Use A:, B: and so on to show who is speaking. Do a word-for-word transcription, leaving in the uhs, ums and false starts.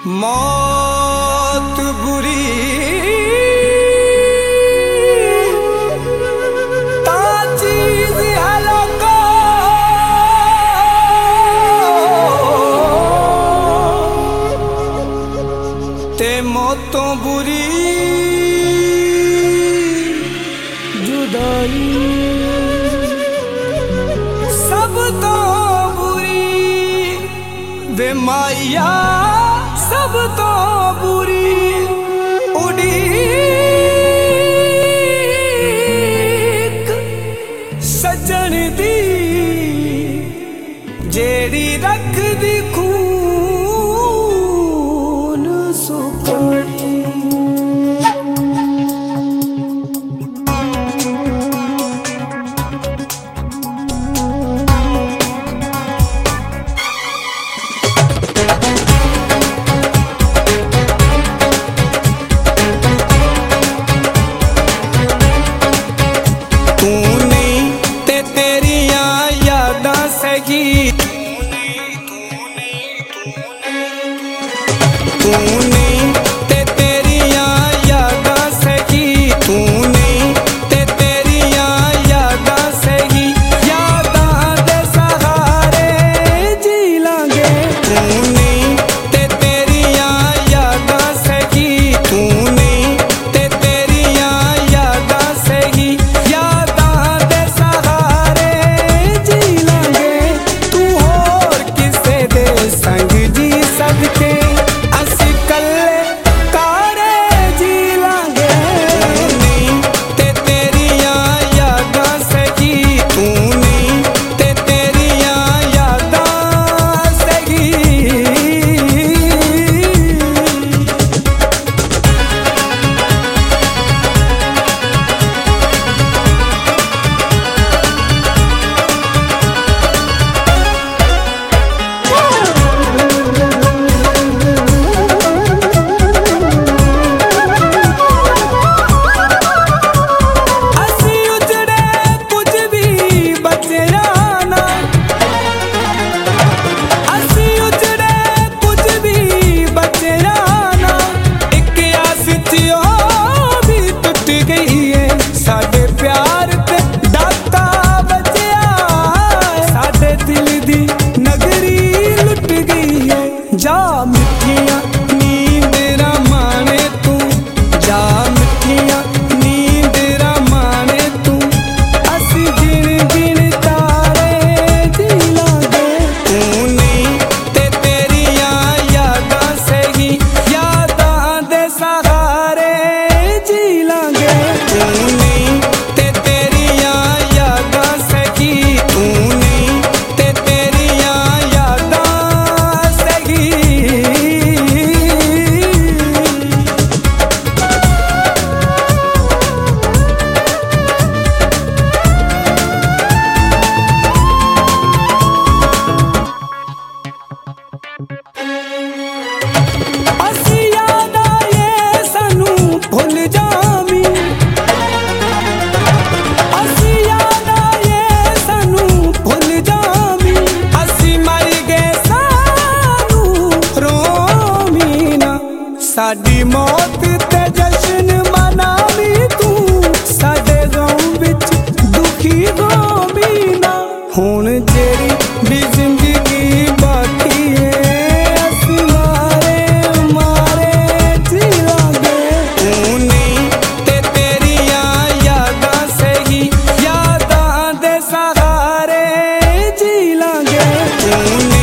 A: मौत बुरी ता चीज है लोगो, ते मौतों बुरी जुदाई सब तो बुरी वे माया सब तो बुरी उड़ीक सजन दी जेड़ी रख दी खून सुकड़ी। तूने ते तेरिया यादा सही, तूने ते तेरिया यादा सही, यादा दे सहारे जी लांगे। तूने ते तेरिया यादा सही, तूने ते तेरिया यादा सही, यादा दे सहारे जी लांगे। तू होर किसे दे संग जी सबके जा मिठिया नींद रमाने तू, जा मिठिया नींद रमाने तू, असी गिन गिन तारे जी लांगे। तूने ते तेरिया यादा सही, यादा दे सहारे जी लांगे। तूने ते तेरिया यादा सही, तूने ते तेरिया यादा साडी मौत ते जश्न मनावी तू, साडे गम विच दुखी होवी ना। हुण जेरी भी जिंदगी बाकी है असी मारे मारे जी लांगे। तूने ते तेरिया यादा सही, यादा दे सहारे जी लांगे।